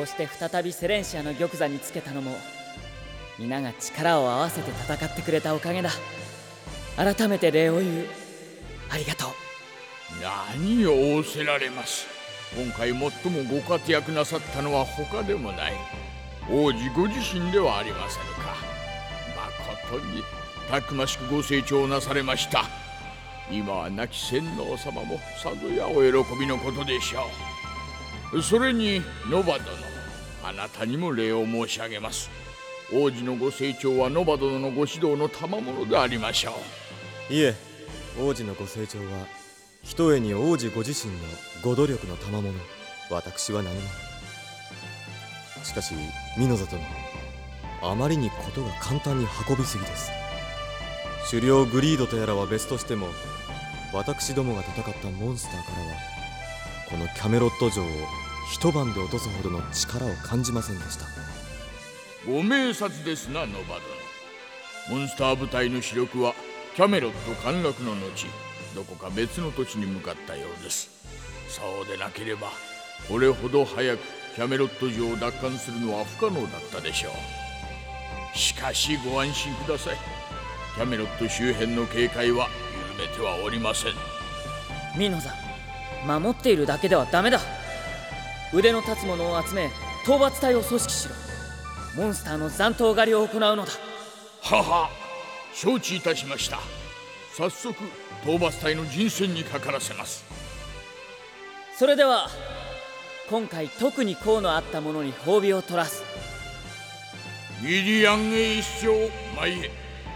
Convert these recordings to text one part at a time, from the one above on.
して再びセレンシアの玉座につけたのも皆が力を合わせて戦ってくれたおかげだ。改めて礼を言う。ありがとう。 何を仰せられます。今回最もご活躍なさったのは他でもない王子ご自身ではありませぬか。誠にたくましくご成長なされました。今は亡き洗脳様もさぞやお喜びのことでしょう。それにノバ殿、あなたにも礼を申し上げます。王子のご成長はノバ殿のご指導の賜物でありましょう。いえ、王子のご成長はひとえに王子ご自身のご努力の賜物。私は何も。しかしミノザ殿、あまりにことが簡単に運びすぎです。狩猟グリードとやらは別としても、私どもが戦ったモンスターからはこのキャメロット城を一晩で落とすほどの力を感じませんでした。 ご明察ですな、ノバ殿。モンスター部隊の主力はキャメロット陥落の後、どこか別の土地に向かったようです。そうでなければこれほど早くキャメロット城を奪還するのは不可能だったでしょう。しかしご安心ください。キャメロット周辺の警戒は緩めてはおりません。 ミノザ、守っているだけではダメだ。腕の立つ者を集め討伐隊を組織しろ。モンスターの残党狩りを行うのだ。 はは、承知いたしました。早速討伐隊の陣線にかからせます。 それでは今回特に功のあった者に褒美を取らす。 ミリアン衛司長前へ。 はっ、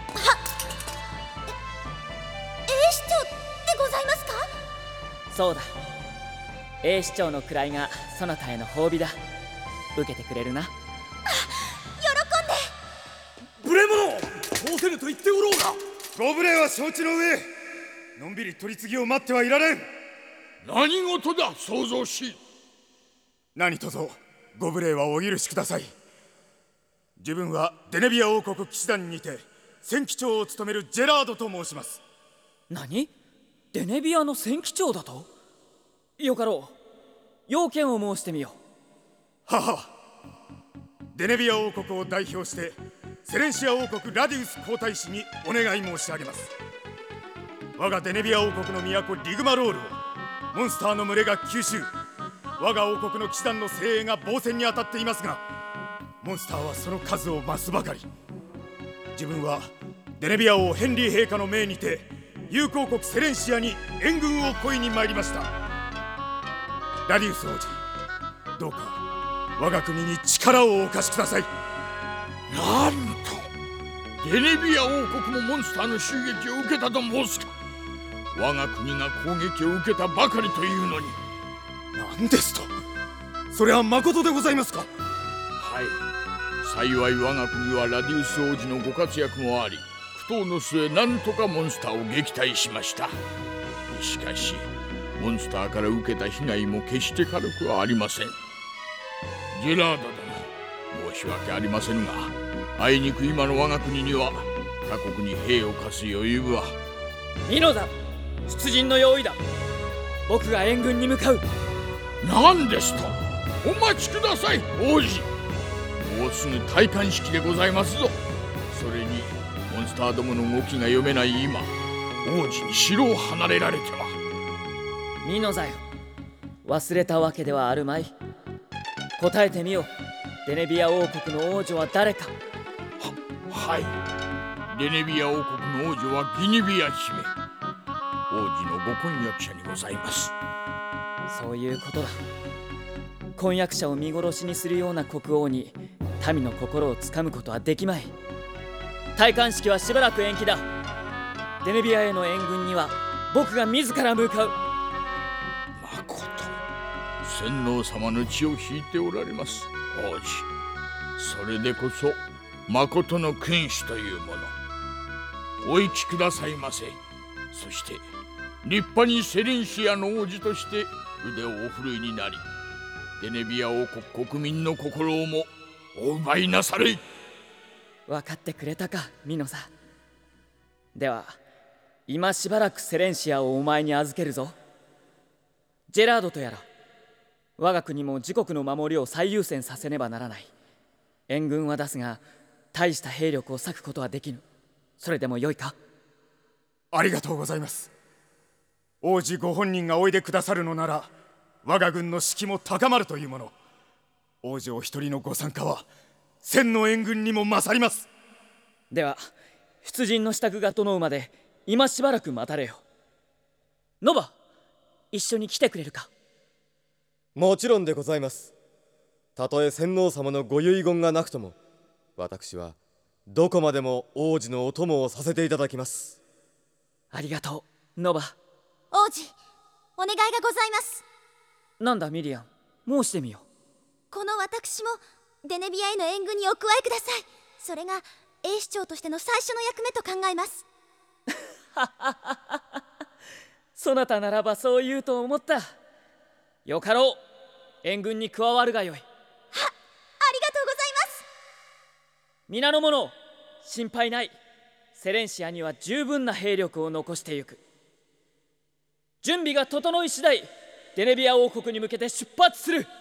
衛司長でございますか。 そうだ、衛司長の位がそなたへの褒美だ。受けてくれるな。 喜んで。 無礼者、通せぬと言っておろうが。ご無礼は承知の上、のんびり取り次ぎを待ってはいられん。 何事だ創造し。 何とぞご無礼はお許しください。自分はデネビア王国騎士団にて戦騎長を務めるジェラードと申します。 何？デネビアの戦騎長だと？よかろう、要件を申してみよう。はは。デネビア王国を代表してセレンシア王国ラディウス皇太子にお願い申し上げます。我がデネビア王国の都リグマロールをモンスターの群れが吸収。我が王国の騎士団の精鋭が防戦に当たっていますが、モンスターはその数を増すばかり。自分はデネビア王ヘンリー陛下の命にて友好国セレンシアに援軍を恋に参りました。ラディウス王子、どうか我が国に力をお貸しください。 なんとデネビア王国もモンスターの襲撃を受けたと申すか。我が国が攻撃を受けたばかりというのに。 何ですと。それはまことでございますか。 はい、幸い我が国はラディウス王子のご活躍もあり、苦闘の末なんとかモンスターを撃退しました。しかしモンスターから受けた被害も決して軽くはありません。ジェラード殿、申し訳ありませんが、あいにく今の我が国には他国に兵を貸す余裕は。 ミノザ、出陣の用意だ。僕が援軍に向かう。 何ですと。お待ちください王子。もうすぐ戴冠式でございますぞ。それにモンスターどもの動きが読めない今、王子に城を離れられては。 ミノザよ、忘れたわけではあるまい。答えてみよ。デネビア王国の王女は誰か。 はい、デネビア王国の王女はギニビア姫、王子のご婚約者にございます。 そういうことだ。婚約者を見殺しにするような国王に民の心をつかむことはできまい。戴冠式はしばらく延期だ。デネビアへの援軍には僕が自ら向かう。 まこと洗脳様の血を引いておられます王子。それでこそまことの君主というもの。お生きくださいませ。そして立派にセレンシアの王子として腕をお振るいになり、デネビア王国国民の心をもお奪いなされい。 分かってくれたか、ミノザ。では今しばらくセレンシアをお前に預けるぞ。ジェラードとやら我が国も自国の守りを最優先させねばならない。援軍は出すが大した兵力を割くことはできぬ。それでもよいか？ ありがとうございます。王子ご本人がおいでくださるのなら、我が軍の士気も高まるというもの。王女お一人のご参加は千の援軍にも勝ります。 では出陣の支度が整うまで今しばらく待たれよ。ノバ、一緒に来てくれるか？ もちろんでございます。たとえ洗脳様のご遺言がなくとも、私はどこまでも王子のお供をさせていただきます。 ありがとう、ノバ。 王子、お願いがございます。 なんだミリアン、申してみよ。 この私もデネビアへの援軍にお加えください。それが衛司長としての最初の役目と考えます。 そなたならばそう言うと思った。よかろう、援軍に加わるがよい。 ありがとうございます。 皆の者、心配ない。セレンシアには十分な兵力を残してゆく。準備が整い次第、デネビア王国に向けて出発する。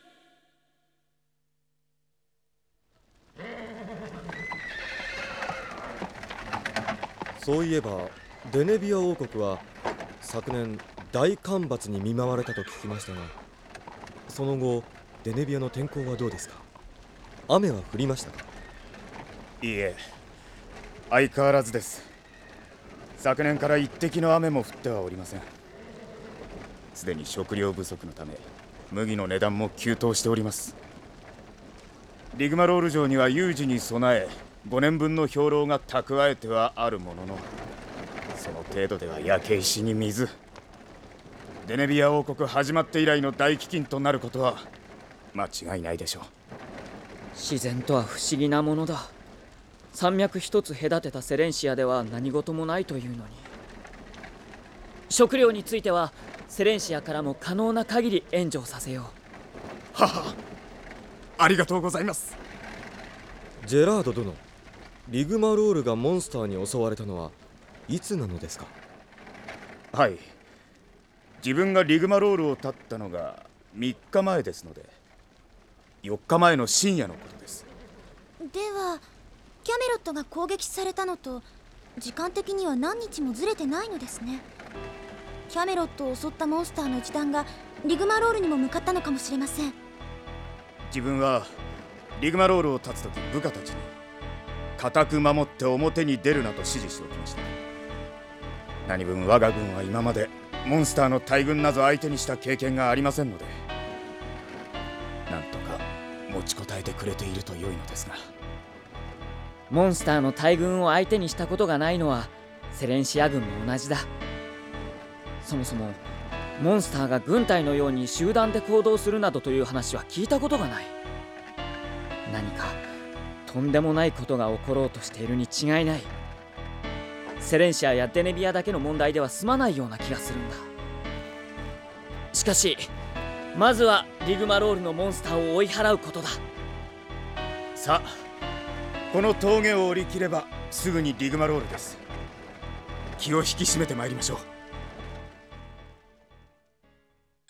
そういえばデネビア王国は昨年大干ばつに見舞われたと聞きましたが、その後デネビアの天候はどうですか？雨は降りましたか？ いいえ、相変わらずです。昨年から一滴の雨も降ってはおりません。すでに食料不足のため麦の値段も急騰しております。リグマロール城には有事に備え5年分の兵糧が蓄えてはあるものの、その程度では焼け石に水。デネビア王国始まって以来の大飢饉となることは間違いないでしょう。 自然とは不思議なものだ。山脈一つ隔てたセレンシアでは何事もないというのに。食料についてはセレンシアからも可能な限り援助をさせよう。はは、ありがとうございます。 ジェラード殿、リグマロールがモンスターに襲われたのはいつなのですか？ はい、自分がリグマロールを立ったのが3日前ですので、4日前の深夜のことです。 ではキャメロットが攻撃されたのと時間的には何日もずれてないのですね。キャメロットを襲ったモンスターの一団がリグマロールにも向かったのかもしれません。 自分はリグマロールを立つとき部下たちに固く守って表に出るなと指示しておきました。何分我が軍は今までモンスターの大軍など相手にした経験がありませんので、なんとか持ちこたえてくれていると良いのですが。 モンスターの大軍を相手にしたことがないのはセレンシア軍も同じだ。そもそもモンスターが軍隊のように集団で行動するなどという話は聞いたことがない。何かとんでもないことが起ころうとしているに違いない。セレンシアやデネビアだけの問題では済まないような気がするんだ。しかしまずはリグマロールのモンスターを追い払うことだ。 さあ、この峠を降り切ればすぐにリグマロールです。気を引き締めてまいりましょう。